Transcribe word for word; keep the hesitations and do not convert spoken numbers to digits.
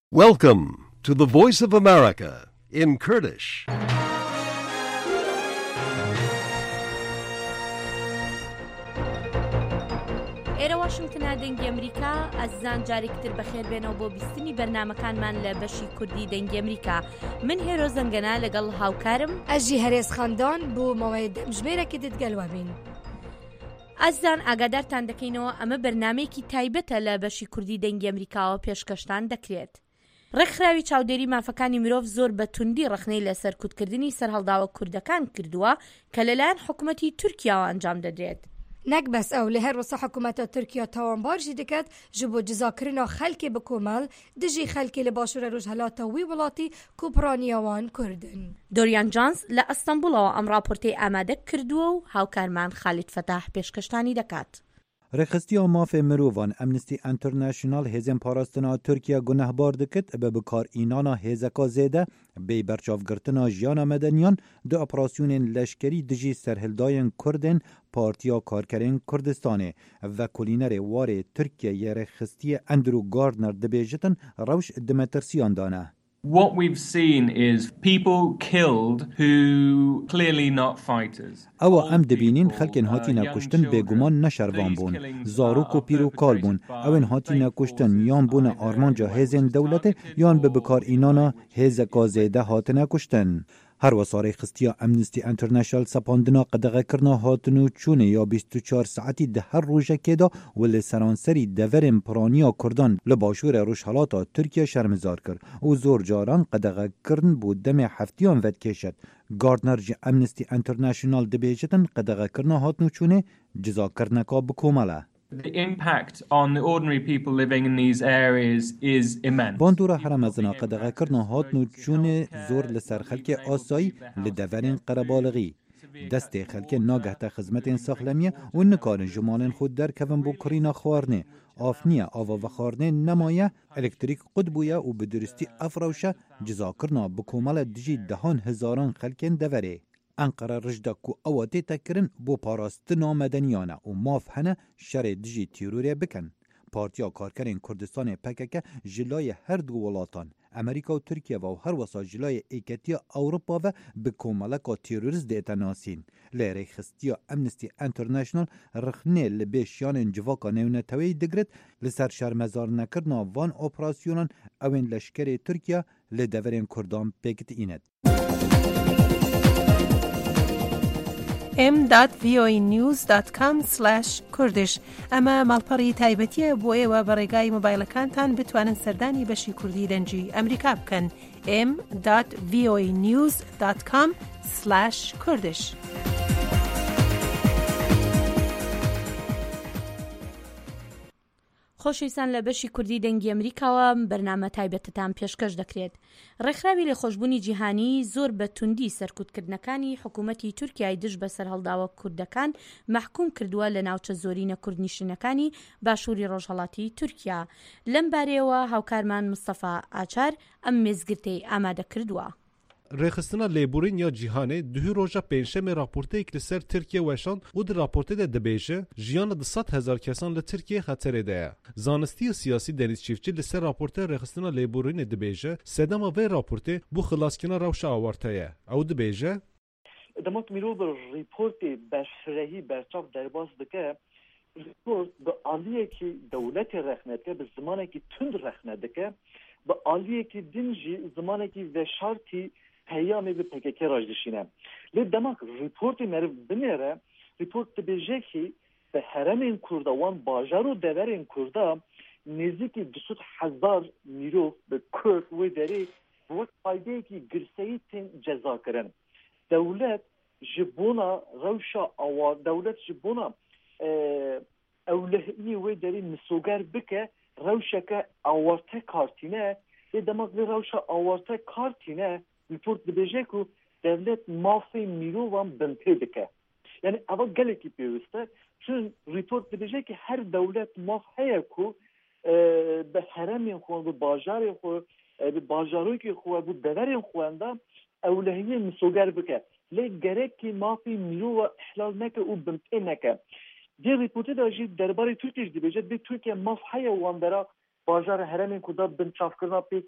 Welcome to the Voice of America in Kurdish. ئێرە واشنگتنە دەنگی ئەمریکا ئەزان جارێکتر بەخێر بێنەوە بۆ بیستنی بەرنامەکانمان لە بەشی کوردی دەنگی ئەمریکا. من هێرۆ زەنگەنە لەگەڵ هاوکارم ئەژی هەرێز خاندان بۆ ماوەیە دەمژمێرەکی دەتگەلوە بین. ئەزان ئاگادارتان دەکەینەوە ئەمە بەرنامەیەکی تایبەتە لە بەشی کوردی دەنگی ئەمریکاوە پێشکەشتان دەکرێت. ڕێکخراوی چاودێری مافەکانی مرۆڤ زۆر بە توندی ڕخنەی لە سەرکوتکردنی سەرهەڵداوە کوردەکان کردووە کە لەلایەن حکوومەتی تورکیاوە ئەنجام دەدرێت. نەک بەس ئەو لە هەر وەسە حکوومەتە تورکیا تاوانبارژی دەکات ji بۆ جزاکردنا خەلکێ bi کۆمەڵ dijî xelkê li başûra Rojhilatê wî welatî ku piraniya wan Kurd in. دۆریان جانس لە ئەستەمبوڵەوە ئەم راپۆرتەی ئامادە کردووە و هاوکارمان خالید فەتاح پێشکەشتانی دەکات. ڕێخستیە مافێ مرۆڤان ئەمنستی ئینتەرناشنال هێزên parastina Tirkiye gunehbar dikit bi bikarînana hêzeka zêde bê berçavgirtina jiyana medeniyan di operasyonên leşkerî dijî serhildayên Kurdên Partiya Karkerên Kurdistanê. Vekolînerê warê Tirkiyeyê Rêxistiyê Andrew Gardner dibêjitin rewş di metirsiyan dane. What we've seen is people killed who clearly not fighters. Ewa em dibînin xelkên hatîne kuştin bêguman ne şervan bûn. Zarok û pîrokal bûn. Ew ên hatîne kuştin yan bûne armanca hêzên dewletê yan bi bikarînana hêzeka zêde hatine kuştin. Her wesa rêxistiya Amnesty International sepandina qedexekirina hatin û çûnê ya bîst û çar saetî di her rojekê da û li seranserî deverên piraniya Kurdan li başûrê Rojhilata Tirkiye şermizar kir û zor caran qedexekirin bû demê heftiyan vedkêşet. Gardner ji Amnesty International dibêjitin qedexekirina hatin û çûnê cizakirneka bi kômel e. The impact on the ordinary people living in these areas is immense. Bandora heremezina qedexekirina hatin û çûnê zor li ser xelkê asayî li deverên qerebalixî. Destê xelkê nagehte xizmetên saxlemiye û nikarin ji malên xwe derkevin bû kirîna xwarinê. Afniye ava vexwarinê nemaye, elektrîk qut bûye û bi duristî ev rewşe cizakirina bi kômele dijî dehan hizaran xelkên deverê. Ankara rijda ku ewa tê tekirin bo parastina medeniyan e û maf hene şerê dijî tîrûrê bikin. Partiya Karkerên Kurdistanê P K K ji layê her du welatan, Amerîka û Tirkiye ve û her wesa ji layê Êketiya Ewropa ve bi komeleka terorîst dête nasîn. Lê rêxistiya Amnesty International rixnê li bê şiyanên civaka nêwneteweyî digirit li ser şermezarnekirina van operasyonan ew ên leşkerê Tirkiye li deverên Kurdan pêkitînet. ام دات وی او ای نیوز دات کام سلاش کوردش ئەمە ماڵپەڕی تایبەتیە بۆ ئێوە بە ڕێگای مۆبایلەکانتان بتوانن سەردانی بەشی کوردی دەنگی ئەمریکا بکەن. ام دات وی او ای نیوز دات کام سلاش کوردش. خۆشەویستان لە بەشی کوردی دەنگی ئەمریکاوە بەرنامە تایبەتتان پێشکەش دەکرێت. ڕێکخراوی لێخۆشبوونی جیهانی زۆر بە توندی سەرکوتکردنەکانی حکوومەتی تورکیای دژ بە سەرهەڵداوە کوردەکان محکوم کردووە لە ناوچە زۆرینە کوردنشینەکانی باشووری ڕۆژهەڵاتی تورکیا. لەم بارەیەوە هاوکارمان مستەفا ئاچار ئەم مێزگرتەی ئامادە کردووە. Rêxistina lêborîn ya cîhanê duhî roja pênşemê raporteyek li ser Tirkiye weşand û di raportê de dibêje jiyana di sed hezar kesan li Tirkiye xeterê de ye. Zanistî siyasî Deniz Çiftçi li ser raportê rêxistina lêborînê dibêje sedema vê raportê bû xilaskirina rewşa awarta ye. Ew dibêje demek mirov bir raportê berfirehî berçav derbas dike raport bi aliyekî dewletê rexne dike bi zimanekî tund rexne dike bi aliyekî din jî zimanekî veşartî peyamê bi P K K rajdişîne. Lê demek raportê meriv binêre raport dibêje ki bi heremên Kurda wan bajar û deverên Kurda nêzîkî du sed hezar mirov bi Kurd wê derê bi wek faydeyekî girseyî tên ceza kirin. Dewlet ji bona rewşa awar dewlet ji bona ewlehiyê wê derê misoger bike rewşeke awarte kartîne lê demek vê rewşa awarte kartîne report dibêje ku devlet mafê mirovan bintê dike. Yani eva gelekî pêwîst e çün report dibêje ki her dewlet maf heye ku bi heremên xwe bi bajarê xwe bi bajarokê xwe bi deverên xwe de ewlehiyê misoger bike. Lê gerekî mafê mirova ihlal neke û bintê neke. Dê reportê de jî derbarê Tirkiye dibêje bê Tirkiye maf heye wan dera bajarê heremên ku da bin çavkirina pê